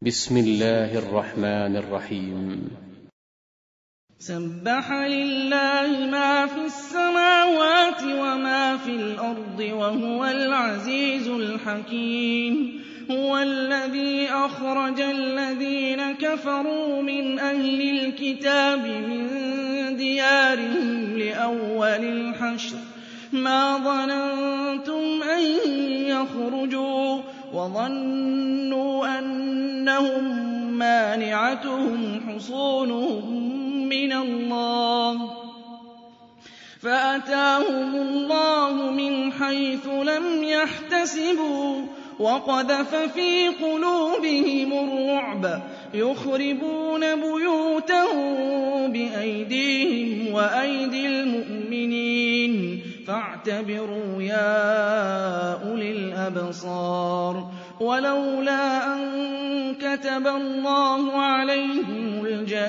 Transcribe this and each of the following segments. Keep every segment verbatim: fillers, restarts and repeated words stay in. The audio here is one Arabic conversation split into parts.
بسم الله الرحمن الرحيم. سبح لله ما في السماوات وما في الأرض وهو العزيز الحكيم. هو الذي أخرج الذين كفروا من أهل الكتاب من ديارهم لأول الحشر ما ظننتم أن يخرجوا وظنوا أنهم مانعتهم حصونهم من الله فأتاهم الله من حيث لم يحتسبوا وقذف في قلوبهم الرعب يخربون بيوتهم بأيديهم وأيدي المؤمنين فاعتبروا يا أولي الأبصار. ولولا أن كتب الله عليهم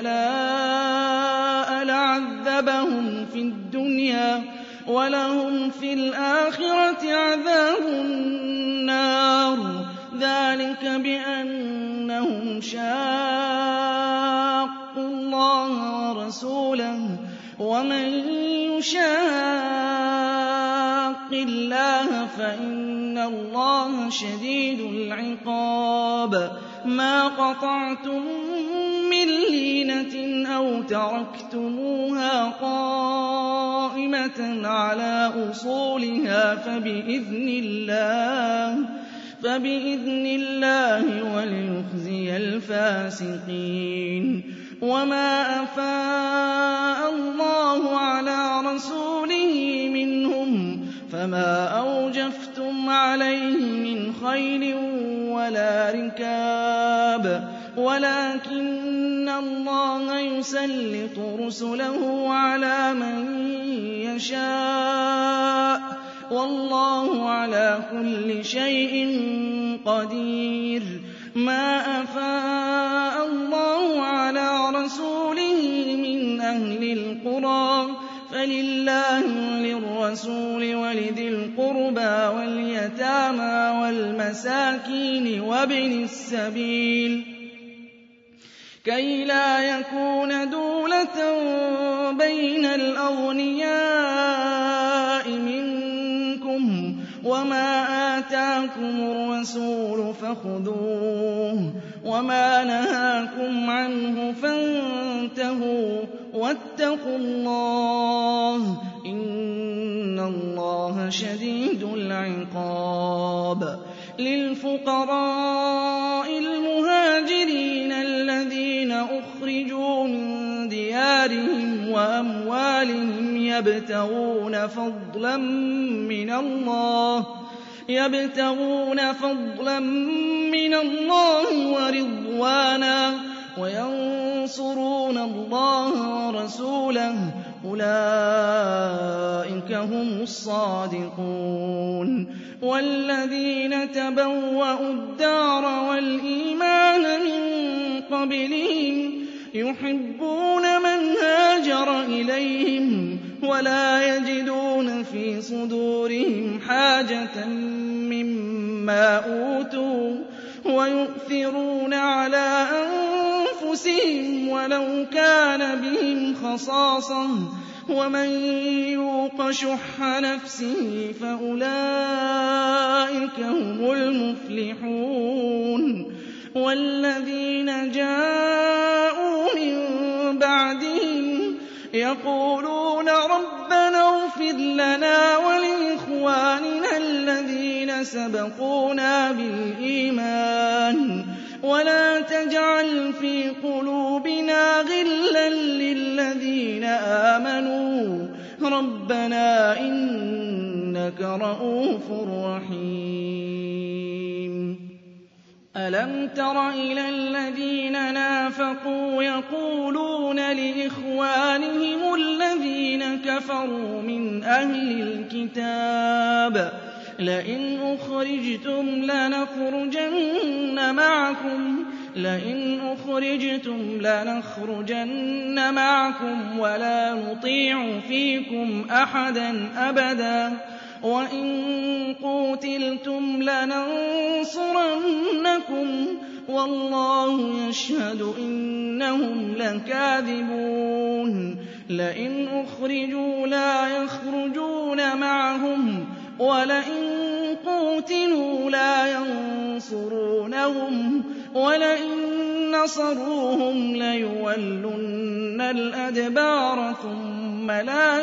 الجلاء لعذبهم في الدنيا ولهم في الآخرة عذاب النار ذلك بأنهم شاقوا الله ورسوله ومن يشاق الله فإن الله شديد العقاب. ما قطعتم من لينة أو تركتموها قائمة على أصولها فبإذن الله فبإذن الله وليخزي الفاسقين. وما أفاء الله على رسوله منهم فما أوجفتم عليه من خيل ولا ركاب ولكن الله يسلط رسله على من يشاء والله على كل شيء قدير. ما أفاء الله على رسوله من أهل القرى فلله وللرسول ولذي القربى واليتامى والمساكين وابن السبيل كي لا يكون دولة بين الأغنياء منكم وما آتاكم الرسول فخذوه وما نهاكم عنه فانتهوا واتقوا الله إن الله شديد العقاب. للفقراء المهاجرين الذين أخرجوا من ديارهم وأموالهم يبتغون فضلا من الله يبتغون فضلا من الله ورضوانا وينصرون الله ورسوله أولئك هم الصادقون. والذين تبوأوا الدار والإيمان من قبلهم يحبون من هاجر إليهم ولا يجدون في صدورهم حاجة مما أوتوا ويؤثرون على أنفسهم ولو كان بهم خصاصة ومن يوق شح نفسه فأولئك هم المفلحون. والذين جاءوا من بعدهم يقولون ربنا اغفر لنا ولإخواننا الذين سبقونا بالإيمان ولا تجعل في قلوبنا غلا للذين آمنوا ربنا إنك رءوف رحيم. ألم تر إلى الذين نافقوا يقولون لإخوانهم الذين كفروا من أهل الكتاب لئن أخرجتم لنخرجن معكم لئن أخرجتم لنخرجن معكم ولا نطيع فيكم أحدا أبدا وَإِن قُوتِلْتُمْ لَنَنصُرَنَّكُمْ وَاللَّهُ يَشْهَدُ إِنَّهُمْ لَكَاذِبُونَ لَئِنْ أُخْرِجُوا لَا يَخْرُجُونَ مَعَهُمْ وَلَئِن قُوتِلُوا لَا يَنصُرُونَهُمْ وَلَئِن نَّصَرُوهُمْ لَيُوَلُّنَّ الْأَدْبَارَ ثُمَّ لَا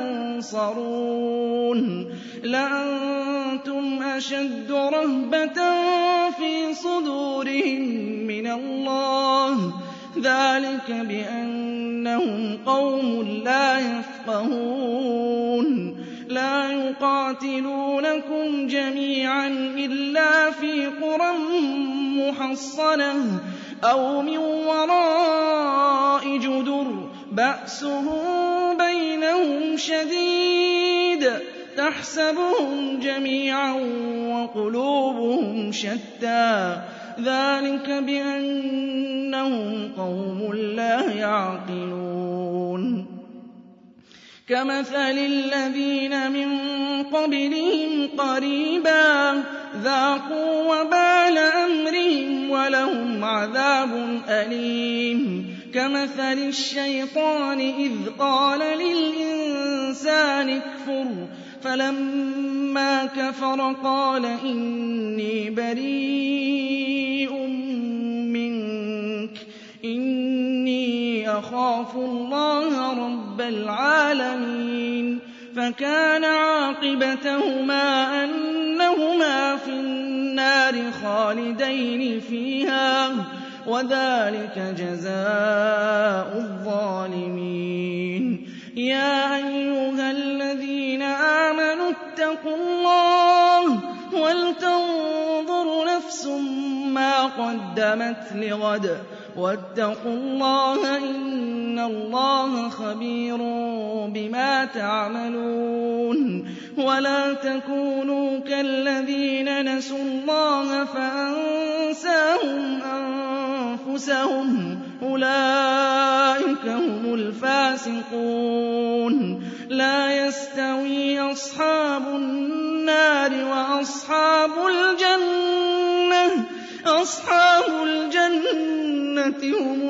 يُنصَرُونَ لَأَنتُمْ أَشَدُّ رَهْبَةً فِي صُدُورِهِم مِّنَ اللَّهِ ۚ ذَٰلِكَ بِأَنَّهُمْ قَوْمٌ لَّا يَفْقَهُونَ لَا يُقَاتِلُونَكُمْ جَمِيعًا إِلَّا فِي قُرًى مُّحَصَّنَةٍ أَوْ مِن وَرَاءِ جُدُرٍ بَأْسُهُم بَيْنَهُمْ شَدِيدٌ تَحْسَبُهُمْ جَمِيعًا وَقُلُوبُهُمْ شَتَّىٰ ذَٰلِكَ بِأَنَّهُمْ قَوْمٌ لَّا يَعْقِلُونَ كَمَثَلِ الَّذِينَ مِن قَبْلِهِمْ قَرِيبًا ذَاقُوا وَبَالَ أَمْرِهِمْ وَلَهُمْ عَذَابٌ أَلِيمٌ كَمَثَلِ الشَّيْطَانِ إِذْ قَالَ لِلْإِنسَانِ اكْفُرْ فَلَمَّا كَفَرَ قَالَ إِنِّي بَرِيءٌ مِّنكَ إِنِّي أَخَافُ اللَّهَ رَبَّ الْعَالَمِينَ فَكَانَ عَاقِبَتَهُمَا أَنَّهُمَا فِي النَّارِ خَالِدَيْنِ فِيهَا ۚ وَذَٰلِكَ جَزَاءُ الظَّالِمِينَ يَا أَيُّهَا الَّذِينَ آمَنُوا اتَّقُوا اللَّهَ وَلْتَنظُرْ نَفْسٌ مَّا قَدَّمَتْ لِغَدٍ ۖ وَاتَّقُوا اللَّهَ ۖ إِنَّ اللَّهَ خَبِيرٌ بِمَا تَعْمَلُونَ وَلَا تَكُونُوا كَالَّذِينَ نَسُوا اللَّهَ فَأَنسَاهُمْ أَنفُسَهُمْ ۚ أُولَٰئِكَ هُمُ الْفَاسِقُونَ لَا يَسْتَوِي أَصْحَابُ النَّارِ وَأَصْحَابُ الْجَنَّةِ أَصْحَابُ الْجَنَّةِ هُمُ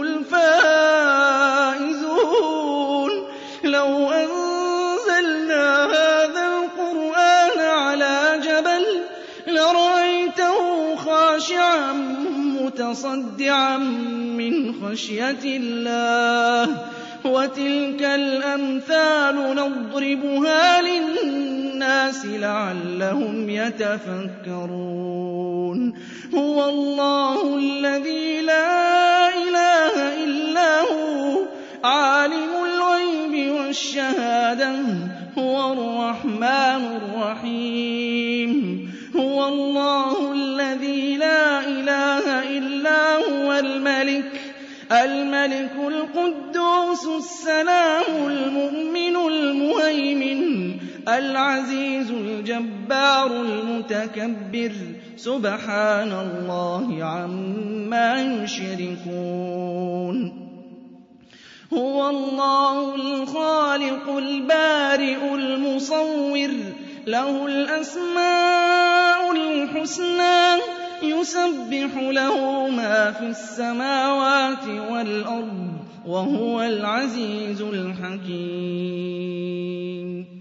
الْفَائِزُونَ لَوْ أَنزَلْنَا هَٰذَا الْقُرْآنَ عَلَىٰ جَبَلٍ لَّرَأَيْتَهُ خَاشِعًا مُّتَصَدِّعًا مِّنْ خَشْيَةِ اللَّهِ ۚ وَتِلْكَ الْأَمْثَالُ نَضْرِبُهَا لِلنَّاسِ لَعَلَّهُمْ يَتَفَكَّرُونَ هُوَ اللَّهُ الَّذِي لَا إِلَٰهَ إِلَّا هُوَ عَالِمُ الْغَيْبِ وَالشَّهَادَةِ هُوَ الرَّحْمَٰنُ الرَّحِيمُ هُوَ اللَّهُ الَّذِي لَا إِلَٰهَ إِلَّا هُوَ الْمَلِكُ الْمَلِكُ الْقُدُّوسُ السَّلَامُ الْمُؤْمِنُ الْمُهَيْمِنُ الْعَزِيزُ الْجَبَّارُ الْمُتَكَبِّرُ سُبْحَانَ اللَّهِ عَمَّا يُشْرِكُونَ هُوَ اللَّهُ الْخَالِقُ الْبَارِئُ الْمُصَوِّرُ لَهُ الْأَسْمَاءُ الْحُسْنَىٰ يُسَبِّحُ لَهُ مَا فِي السَّمَاوَاتِ وَالْأَرْضِ ۖ وَهُوَ الْعَزِيزُ الْحَكِيمُ